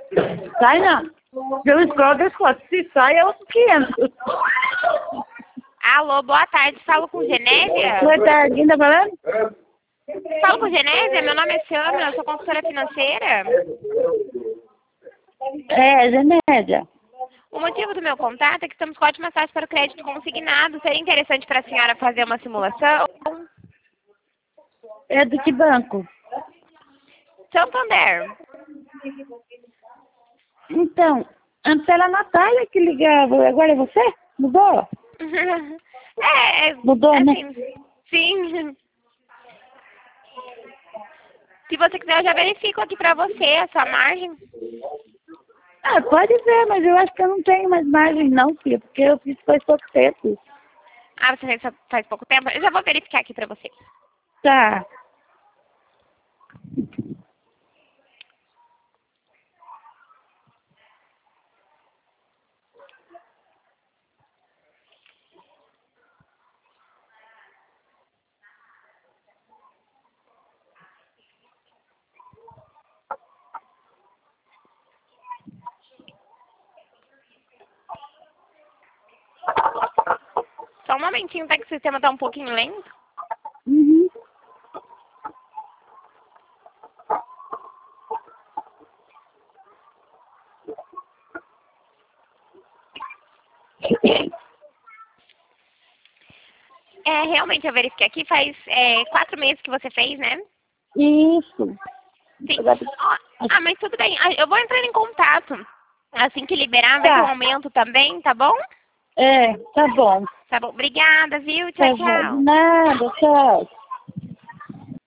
Sai não. Eu escolho das fotos. Se sai, é outro 500. Alô, boa tarde. Falo com Genésia? Boa tarde. Quem tá falando? Falo com Genésia? Meu nome é Sandra, eu sou consultora financeira. É, Genésia. O motivo do meu contato é que estamos com ótimas taxas para o crédito consignado. Seria interessante para a senhora fazer uma simulação? É do que banco? Santander. Então, antes era a Natália que ligava. Agora é você? Mudou? Mudou, assim, né? sim. Se você quiser, eu já verifico aqui pra você a sua margem. Ah, pode ver, mas eu acho que eu não tenho mais margem não, filha, porque eu fiz faz pouco tempo. Ah, você fez faz pouco tempo? Eu já vou verificar aqui pra você. Tá. Só um momentinho, tá? Que o sistema tá um pouquinho lento. Uhum. Realmente, eu verifiquei aqui. Faz 4 meses que você fez, né? Isso. Sim. Mas tudo bem. Eu vou entrar em contato. Assim que liberar, vai ter um aumento também, tá bom? É, tá bom. Tá bom. Obrigada, viu? Tá Tchau, bom. tchau. Nada, tchau.